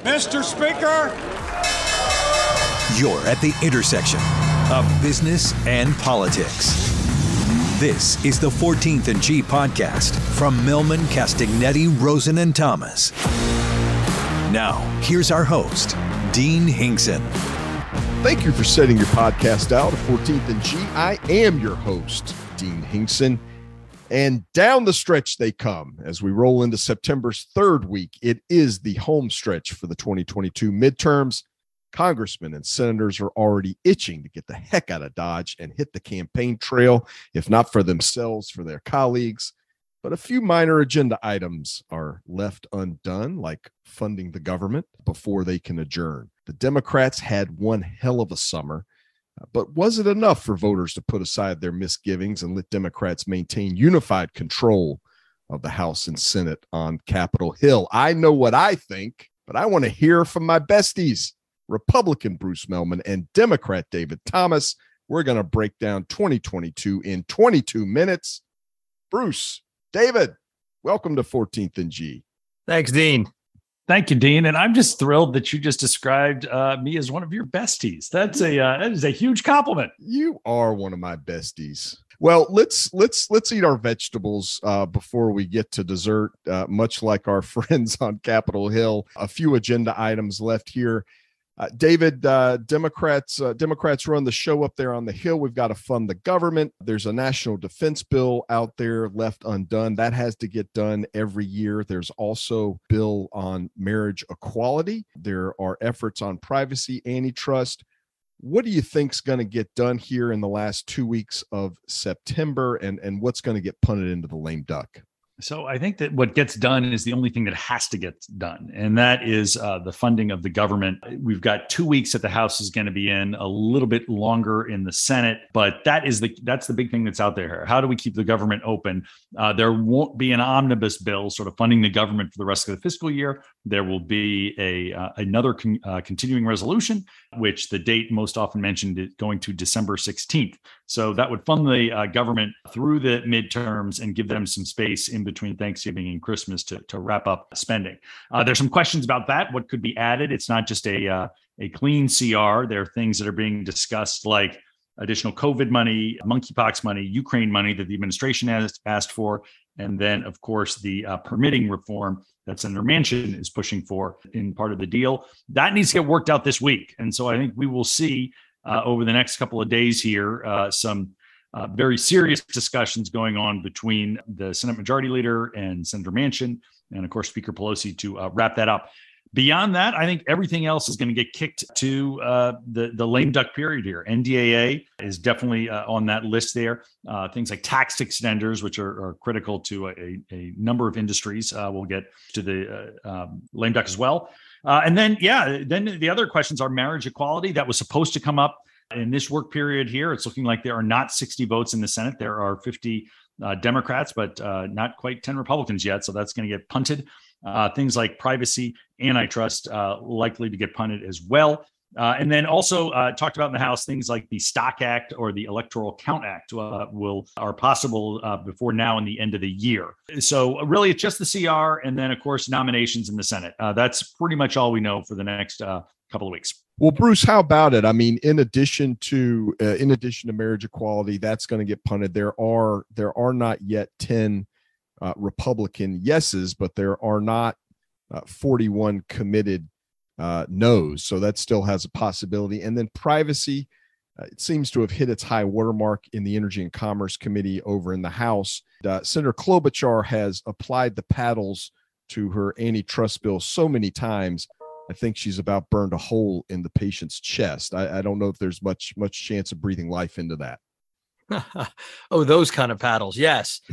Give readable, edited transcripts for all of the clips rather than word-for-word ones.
Mr. Speaker. You're at the intersection of business and politics. This is the 14th and G podcast from Millman, Castagnetti, Rosen, and Thomas. Now, here's our host, Dean Hinkson. Thank you for setting your podcast out at 14th and G. I am your host, Dean Hinkson. And down the stretch they come as we roll into September's third week. It is the home stretch for the 2022 midterms. Congressmen and senators are already itching to get the heck out of Dodge and hit the campaign trail, if not for themselves, for their colleagues. But a few minor agenda items are left undone, like funding the government before they can adjourn. The Democrats had one hell of a summer, but was it enough for voters to put aside their misgivings and let Democrats maintain unified control of the House and Senate on Capitol Hill? I know what I think, but I want to hear from my besties, Republican Bruce Mehlman and Democrat David Thomas. We're going to break down 2022 in 22 minutes. Bruce, David, welcome to 14th and G. Thanks, Dean. Thank you, Dean. And I'm just thrilled that you just described me as one of your besties. That is a huge compliment. You are one of my besties. Well, let's eat our vegetables before we get to dessert. Much like our friends on Capitol Hill, a few agenda items left here. David, Democrats run the show up there on the Hill. We've got to fund the government. There's a national defense bill out there left undone. That has to get done every year. There's also a bill on marriage equality. There are efforts on privacy, antitrust. What do you think's going to get done here in the last 2 weeks of September, and what's going to get punted into the lame duck? So I think that what gets done is the only thing that has to get done, and that is the funding of the government. We've got 2 weeks that the House is going to be in, a little bit longer in the Senate, but that's the big thing that's out there. How do we keep the government open? There won't be an omnibus bill sort of funding the government for the rest of the fiscal year. There will be another continuing resolution, which the date most often mentioned is going to December 16th. So that would fund the government through the midterms and give them some space in between Thanksgiving and Christmas to wrap up spending. There's some questions about that. What could be added? It's not just a clean CR. There are things that are being discussed like additional COVID money, monkeypox money, Ukraine money that the administration has asked for. And then, of course, the permitting reform that Senator Manchin is pushing for in part of the deal. That needs to get worked out this week. And so I think we will see over the next couple of days here some very serious discussions going on between the Senate Majority Leader and Senator Manchin, and of course, Speaker Pelosi to wrap that up. Beyond that, I think everything else is going to get kicked to the lame duck period here. NDAA is definitely on that list there. Things like tax extenders, which are critical to a number of industries, will get to the lame duck as well. And then the other questions are marriage equality. That was supposed to come up in this work period here. It's looking like there are not 60 votes in the Senate. There are 50 Democrats, but not quite 10 Republicans yet. So that's going to get punted. Things like privacy, antitrust, likely to get punted as well. And then also talked about in the House, things like the Stock Act or the Electoral Count Act are possible before now and the end of the year. So really, it's just the CR, and then of course nominations in the Senate. That's pretty much all we know for the next couple of weeks. Well, Bruce, how about it? I mean, in addition to marriage equality, that's going to get punted. There are not yet 10 Republican yeses, but there are not 41 committed no's. So that still has a possibility. And then privacy, it seems to have hit its high watermark in the Energy and Commerce Committee over in the House. Senator Klobuchar has applied the paddles to her antitrust bill so many times. I think she's about burned a hole in the patient's chest. I don't know if there's much chance of breathing life into that. Oh, those kind of paddles. Yes.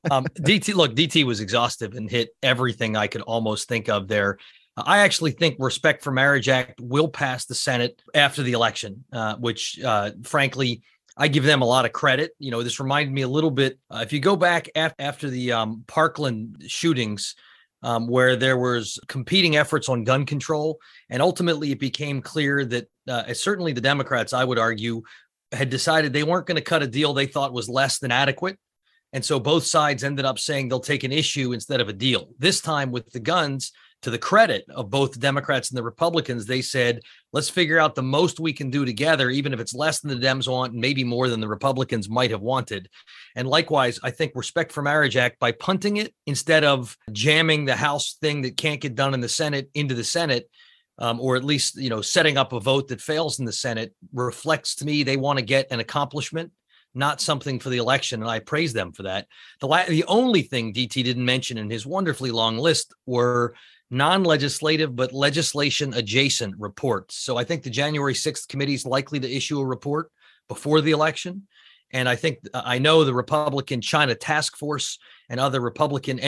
DT was exhaustive and hit everything I could almost think of there. I actually think Respect for Marriage Act will pass the Senate after the election, which frankly, I give them a lot of credit. You know, this reminded me a little bit. If you go back after the Parkland shootings, where there was competing efforts on gun control, and ultimately it became clear that certainly the Democrats, I would argue, had decided they weren't going to cut a deal they thought was less than adequate. And so both sides ended up saying they'll take an issue instead of a deal. This time with the guns, to the credit of both the Democrats and the Republicans, they said, let's figure out the most we can do together, even if it's less than the Dems want and maybe more than the Republicans might have wanted. And likewise, I think Respect for Marriage Act, by punting it instead of jamming the House thing that can't get done in the Senate into the Senate, or at least, setting up a vote that fails in the Senate, reflects to me they want to get an accomplishment, not something for the election. And I praise them for that. The only thing DT didn't mention in his wonderfully long list were non-legislative but legislation adjacent reports. So I think the January 6th committee is likely to issue a report before the election. And I know the Republican China Task Force and other Republican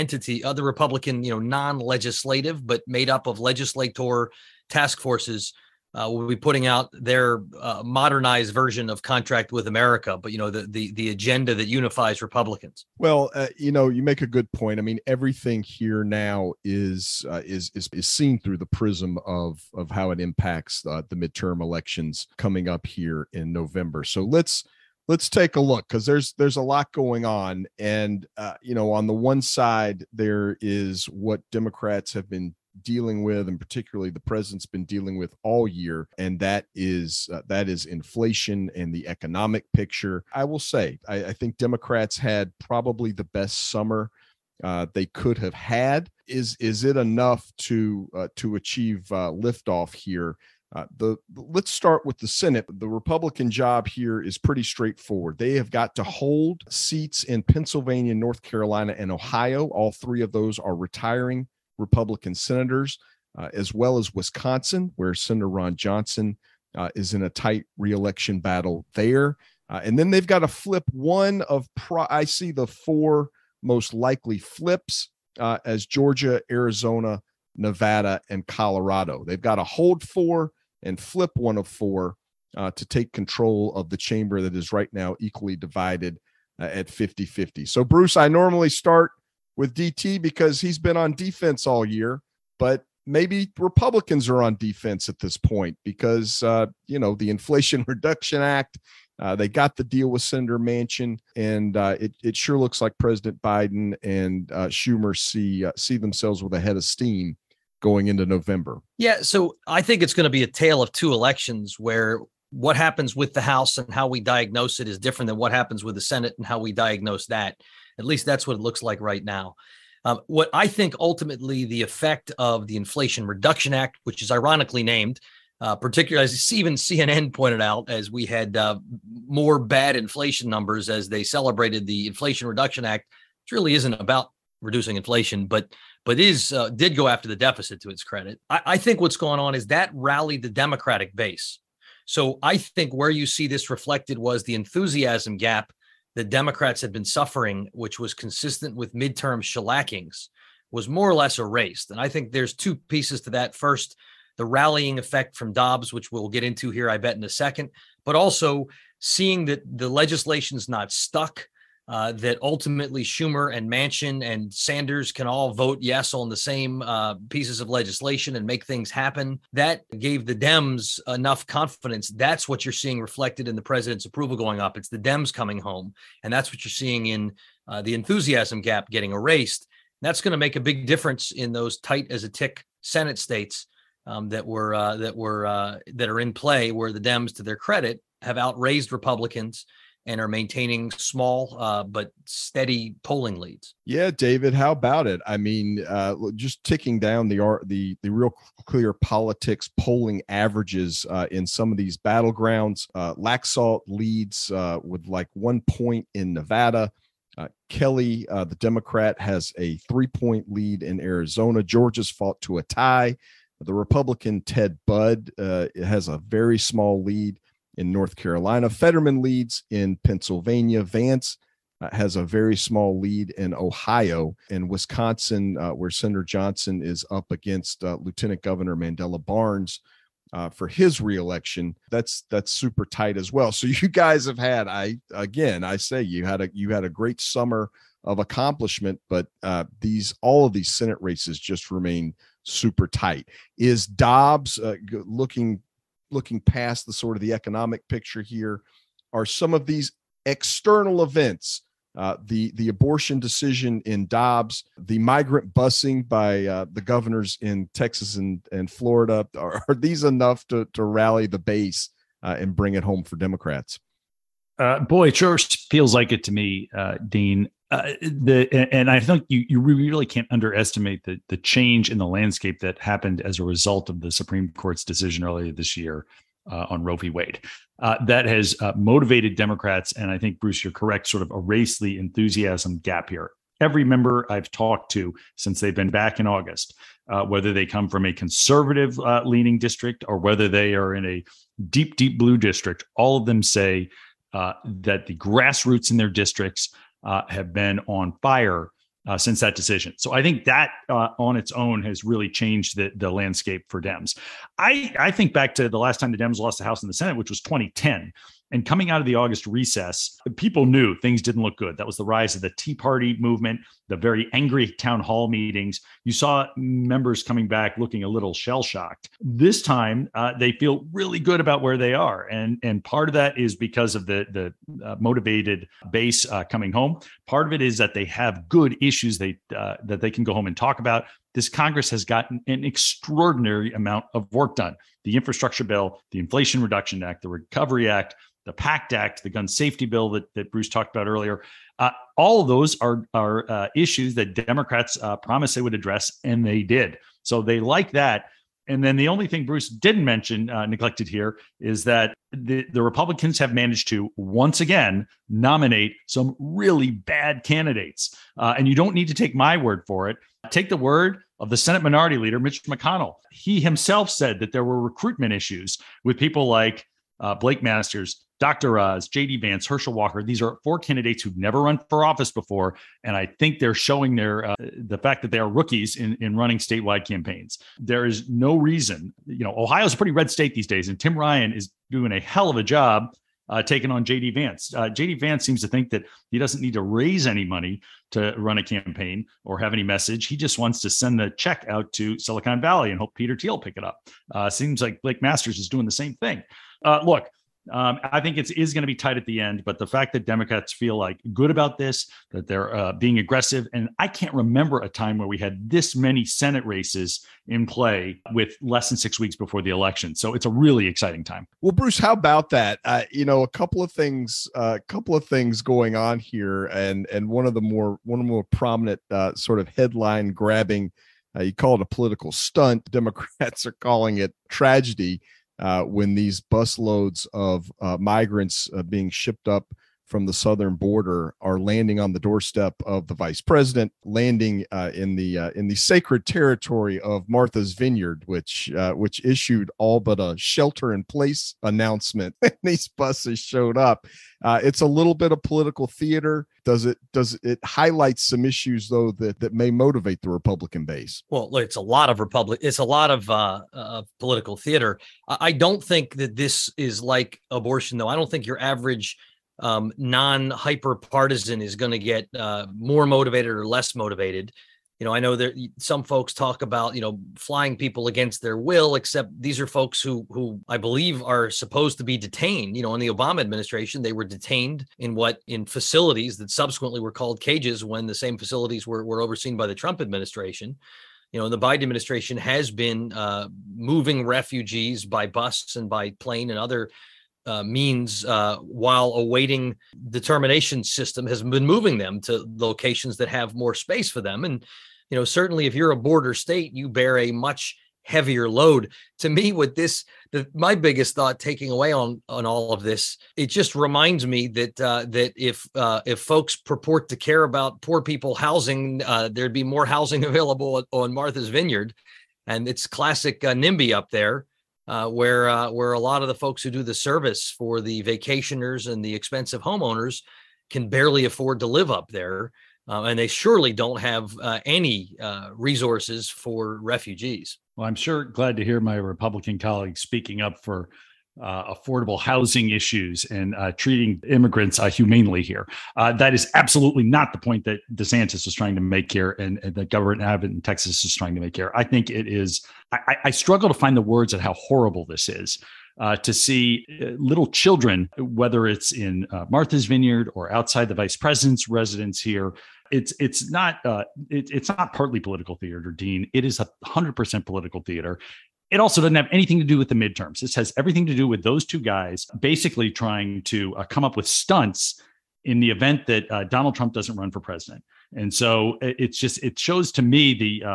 non-legislative but made up of legislator task forces will be putting out their modernized version of Contract with America, but the agenda that unifies Republicans. Well, you make a good point. I mean, everything here now is seen through the prism of how it impacts the midterm elections coming up here in November. So let's take a look, because there's a lot going on, and on the one side there is what Democrats have been dealing with, and particularly the president's been dealing with all year, and that is inflation and the economic picture. I will say, I think Democrats had probably the best summer they could have had. Is it enough to achieve liftoff here? Let's start with the Senate. The Republican job here is pretty straightforward. They have got to hold seats in Pennsylvania, North Carolina, and Ohio. All three of those are retiring Republican senators, as well as Wisconsin, where Senator Ron Johnson is in a tight reelection battle there. And then they've got to flip one of, I see the four most likely flips as Georgia, Arizona, Nevada, and Colorado. They've got to hold four and flip one of four to take control of the chamber that is right now equally divided at 50-50. So, Bruce, I normally start with DT because he's been on defense all year, but maybe Republicans are on defense at this point because, the Inflation Reduction Act, they got the deal with Senator Manchin, and it sure looks like President Biden and Schumer see themselves with a head of steam going into November. Yeah, so I think it's going to be a tale of two elections where what happens with the House and how we diagnose it is different than what happens with the Senate and how we diagnose that. At least that's what it looks like right now. What I think ultimately the effect of the Inflation Reduction Act, which is ironically named, particularly as even CNN pointed out, as we had more bad inflation numbers as they celebrated the Inflation Reduction Act, which really isn't about reducing inflation, but did go after the deficit, to its credit. I think what's going on is that rallied the Democratic base. So I think where you see this reflected was the enthusiasm gap that Democrats had been suffering, which was consistent with midterm shellackings, was more or less erased. And I think there's two pieces to that. First, the rallying effect from Dobbs, which we'll get into here, I bet, in a second, but also seeing that the legislation's not stuck, that ultimately Schumer and Manchin and Sanders can all vote yes on the same pieces of legislation and make things happen. That gave the Dems enough confidence. That's what you're seeing reflected in the president's approval going up. It's the Dems coming home. And that's what you're seeing in the enthusiasm gap getting erased. That's going to make a big difference in those tight as a tick Senate states that are in play, where the Dems, to their credit, have outraised Republicans and are maintaining small but steady polling leads. Yeah, David, how about it? I mean, just ticking down the real clear politics polling averages in some of these battlegrounds. Laxalt leads with like 1 point in Nevada. Kelly, the Democrat, has a 3-point lead in Arizona. Georgia's fought to a tie. The Republican Ted Budd has a very small lead in North Carolina. Fetterman leads in Pennsylvania. Vance has a very small lead in Ohio. And Wisconsin, where Senator Johnson is up against Lieutenant Governor Mandela Barnes for his reelection, that's super tight as well. So you guys have had, you had a great summer of accomplishment, but all of these Senate races just remain super tight. Is Dobbs looking past the sort of the economic picture here? Are some of these external events the abortion decision in Dobbs, the migrant busing by the governors in Texas and Florida. Are these enough to rally the base and bring it home for Democrats? Boy, it sure feels like it to me, Dean. And I think you really can't underestimate the change in the landscape that happened as a result of the Supreme Court's decision earlier this year on Roe v. Wade. That has motivated Democrats, and I think, Bruce, you're correct, sort of erase the enthusiasm gap here. Every member I've talked to since they've been back in August, whether they come from a conservative leaning district or whether they are in a deep, deep blue district, all of them say that the grassroots in their districts have been on fire since that decision. So I think that on its own has really changed the landscape for Dems. I think back to the last time the Dems lost the House and the Senate, which was 2010. And coming out of the August recess, people knew things didn't look good. That was the rise of the Tea Party movement, the very angry town hall meetings. You saw members coming back looking a little shell-shocked. This time, they feel really good about where they are. And part of that is because of the motivated base coming home. Part of it is that they have good issues that they can go home and talk about. This Congress has gotten an extraordinary amount of work done. The infrastructure bill, the Inflation Reduction Act, the Recovery Act, the PACT Act, the gun safety bill that Bruce talked about earlier. All of those are issues that Democrats promised they would address, and they did. So they like that. And then the only thing Bruce didn't mention, neglected here, is that the Republicans have managed to once again nominate some really bad candidates. And you don't need to take my word for it. Take the word of the Senate Minority Leader, Mitch McConnell. He himself said that there were recruitment issues with people like Blake Masters, Dr. Oz, J.D. Vance, Herschel Walker. These are 4 candidates who've never run for office before. And I think they're showing the fact that they are rookies in running statewide campaigns. There is no reason, Ohio's a pretty red state these days, and Tim Ryan is doing a hell of a job taking on J.D. Vance. J.D. Vance seems to think that he doesn't need to raise any money to run a campaign or have any message. He just wants to send the check out to Silicon Valley and hope Peter Thiel pick it up. Seems like Blake Masters is doing the same thing. Look, I think it is going to be tight at the end, but the fact that Democrats feel like good about this, that they're being aggressive, and I can't remember a time where we had this many Senate races in play with less than 6 weeks before the election. So it's a really exciting time. Well, Bruce, how about that? A couple of things going on here, and one of the more prominent sort of headline grabbing. You call it a political stunt. Democrats are calling it tragedy. When these busloads of migrants being shipped up from the southern border are landing on the doorstep of the vice president, landing in the sacred territory of Martha's Vineyard, which issued all but a shelter-in-place announcement. These buses showed up. It's a little bit of political theater. Does it highlight some issues though that may motivate the Republican base? Well, it's a lot of political theater. I don't think that this is like abortion, though. I don't think your average non-hyper partisan is going to get more motivated or less motivated. I know that some folks talk about, flying people against their will, except these are folks who I believe are supposed to be detained. In the Obama administration, they were detained in facilities that subsequently were called cages when the same facilities were overseen by the Trump administration. The Biden administration has been moving refugees by bus and by plane and other means while awaiting determination system has been moving them to locations that have more space for them. And, certainly if you're a border state, you bear a much heavier load. To me, with my biggest thought taking away on all of this, it just reminds me that if folks purport to care about poor people housing, there'd be more housing available on Martha's Vineyard. And it's classic NIMBY up there. Where a lot of the folks who do the service for the vacationers and the expensive homeowners can barely afford to live up there. And they surely don't have any resources for refugees. Well, I'm sure glad to hear my Republican colleagues speaking up for affordable housing issues and treating immigrants humanely here. That is absolutely not the point that DeSantis was trying to make here, and the governor Abbott in Texas is trying to make here. I think it is. I struggle to find the words at how horrible this is. To see little children, whether it's in Martha's Vineyard or outside the vice president's residence here, it's not partly political theater, Dean. It is 100% political theater. It also doesn't have anything to do with the midterms. This has everything to do with those two guys basically trying to come up with stunts in the event that Donald Trump doesn't run for president. And so it shows to me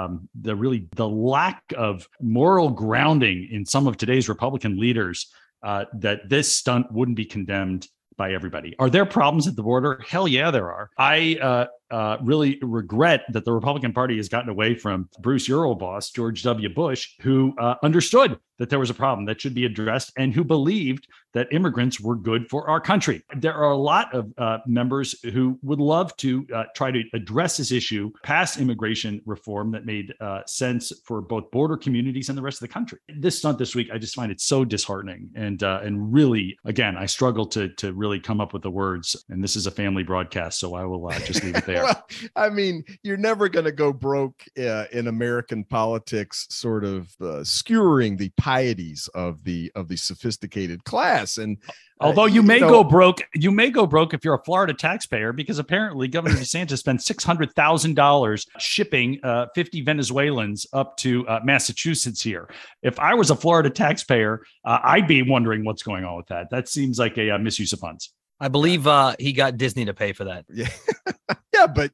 the lack of moral grounding in some of today's Republican leaders that this stunt wouldn't be condemned by everybody. Are there problems at the border? Hell yeah, there are. I really regret that the Republican Party has gotten away from Bruce, your old boss, George W. Bush, who understood that there was a problem that should be addressed and who believed that immigrants were good for our country. There are a lot of members who would love to try to address this issue, pass immigration reform that made sense for both border communities and the rest of the country. This stunt this week, I just find it so disheartening. And really, again, I struggle to really come up with the words. And this is a family broadcast, so I will just leave it there. Well, I mean, you're never going to go broke in American politics, sort of skewering the pieties of the sophisticated class. And although you may go broke if you're a Florida taxpayer, because apparently Governor DeSantis spent $600,000 shipping 50 Venezuelans up to Massachusetts here. If I was a Florida taxpayer, I'd be wondering what's going on with that. That seems like a misuse of funds. I believe he got Disney to pay for that. Yeah. Yeah, but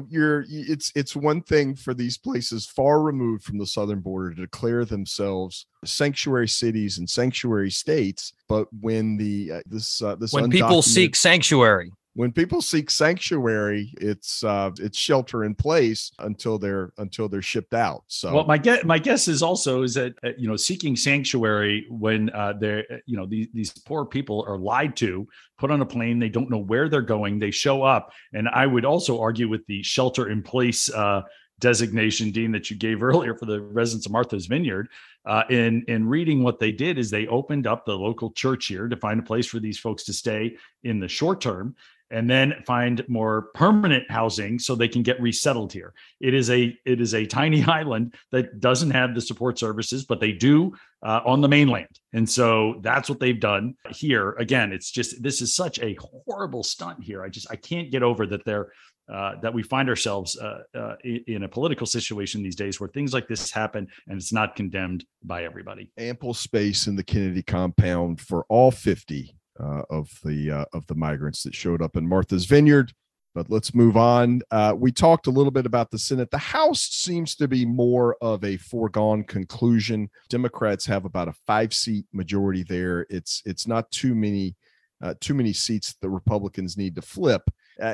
it's one thing for these places far removed from the southern border to declare themselves sanctuary cities and sanctuary states. But when when people seek sanctuary, it's shelter in place until they're shipped out. So, well, my guess is that seeking sanctuary when these poor people are lied to, put on a plane, they don't know where they're going, they show up, and I would also argue with the shelter in place designation, Dean, that you gave earlier for the residents of Martha's Vineyard. In reading what they did is they opened up the local church here to find a place for these folks to stay in the short term, and then find more permanent housing so they can get resettled here. It is a tiny island that doesn't have the support services, but they do on the mainland. And so that's what they've done here. Again, this is such a horrible stunt here. I can't get over that that we find ourselves in a political situation these days where things like this happen and it's not condemned by everybody. Ample space in the Kennedy compound for all 50 of the migrants that showed up in Martha's Vineyard. But let's move on. We talked a little bit about the Senate. The House seems to be more of a foregone conclusion. Democrats have about a 5-seat majority there. It's not too many seats the Republicans need to flip.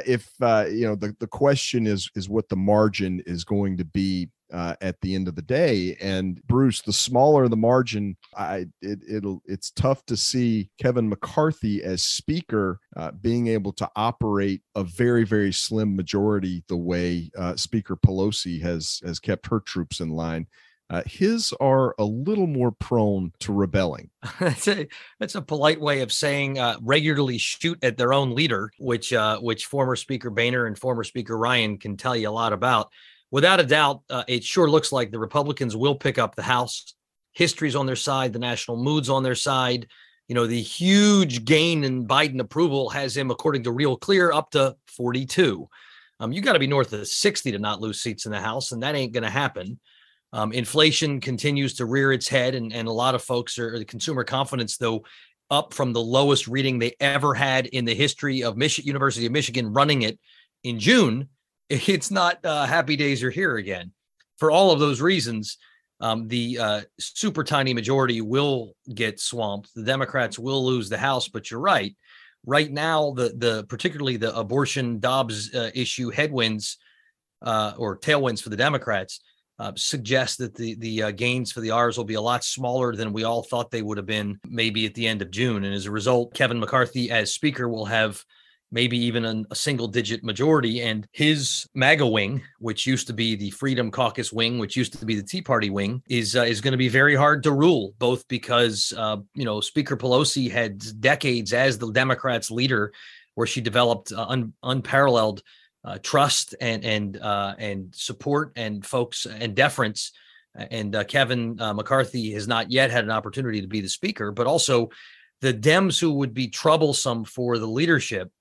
The question is what the margin is going to be at the end of the day. And Bruce, the smaller the margin, it's tough to see Kevin McCarthy as Speaker being able to operate a very, very slim majority the way Speaker Pelosi has kept her troops in line. His are a little more prone to rebelling. That's a polite way of saying regularly shoot at their own leader, which former Speaker Boehner and former Speaker Ryan can tell you a lot about. Without a doubt, it sure looks like the Republicans will pick up the House. History's on their side. The national mood's on their side. The huge gain in Biden approval has him, according to Real Clear, up to 42. You got to be north of 60 to not lose seats in the House, and that ain't going to happen. Inflation continues to rear its head, and a lot of folks the consumer confidence, though, up from the lowest reading they ever had in the history of University of Michigan running it in June. It's not happy days are here again. For all of those reasons, the super tiny majority will get swamped. The Democrats will lose the House, but you're right. Right now, particularly the abortion Dobbs issue headwinds or tailwinds for the Democrats suggest that the gains for the R's will be a lot smaller than we all thought they would have been maybe at the end of June. And as a result, Kevin McCarthy as Speaker will have maybe even a single-digit majority. And his MAGA wing, which used to be the Freedom Caucus wing, which used to be the Tea Party wing, is going to be very hard to rule, both because Speaker Pelosi had decades as the Democrats' leader, where she developed unparalleled trust and support and folks and deference. And Kevin McCarthy has not yet had an opportunity to be the speaker, but also the Dems who would be troublesome for the leadership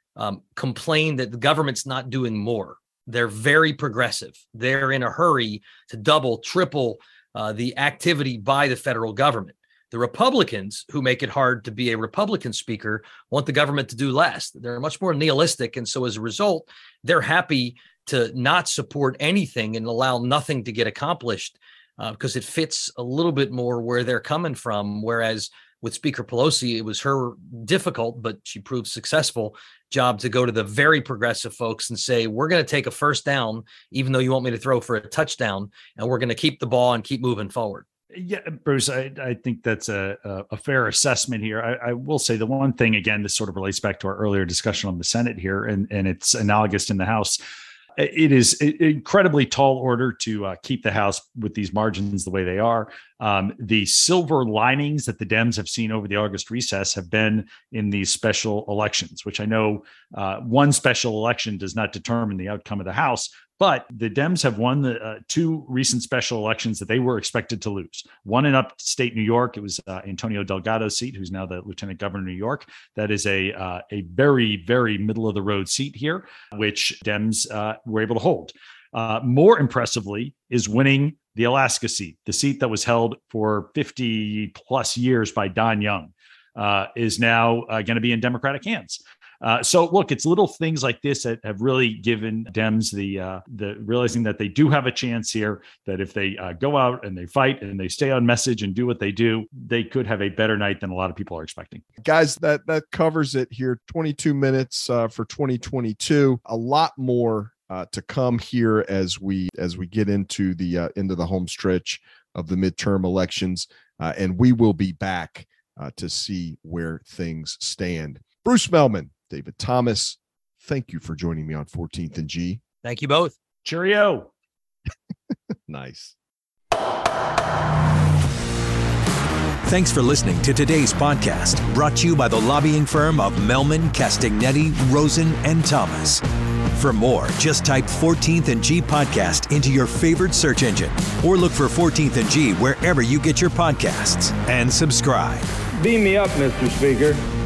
complain that the government's not doing more. They're very progressive. They're in a hurry to double, triple the activity by the federal government. The Republicans, who make it hard to be a Republican speaker, want the government to do less. They're much more nihilistic. And so as a result, they're happy to not support anything and allow nothing to get accomplished because it fits a little bit more where they're coming from. Whereas with Speaker Pelosi, it was her difficult, but she proved successful job to go to the very progressive folks and say, we're going to take a first down, even though you want me to throw for a touchdown, and we're going to keep the ball and keep moving forward. Yeah, Bruce, I think that's a fair assessment here. I will say the one thing, again, this sort of relates back to our earlier discussion on the Senate here, and it's analogous in the House. It is incredibly tall order to keep the House with these margins the way they are. The silver linings that the Dems have seen over the August recess have been in these special elections, which I know one special election does not determine the outcome of the House. But the Dems have won the two recent special elections that they were expected to lose. One in upstate New York. It was Antonio Delgado's seat, who's now the lieutenant governor of New York. That is a very, very middle of the road seat here, which Dems were able to hold. More impressively is winning the Alaska seat, the seat that was held for 50 plus years by Don Young, is now going to be in Democratic hands. So look, it's little things like this that have really given Dems the realizing that they do have a chance here, that if they go out and they fight and they stay on message and do what they do, they could have a better night than a lot of people are expecting. Guys, that covers it here. 22 minutes for 2022. A lot more to come here as we get into the home stretch of the midterm elections, and we will be back to see where things stand. Bruce Mehlman, David Thomas, thank you for joining me on 14th and G. Thank you both. Cheerio. Nice. Thanks for listening to today's podcast, brought to you by the lobbying firm of Mehlman, Castignetti, Rosen, and Thomas. For more, just type 14th and G podcast into your favorite search engine or look for 14th and G wherever you get your podcasts and subscribe. Beam me up, Mr. Speaker.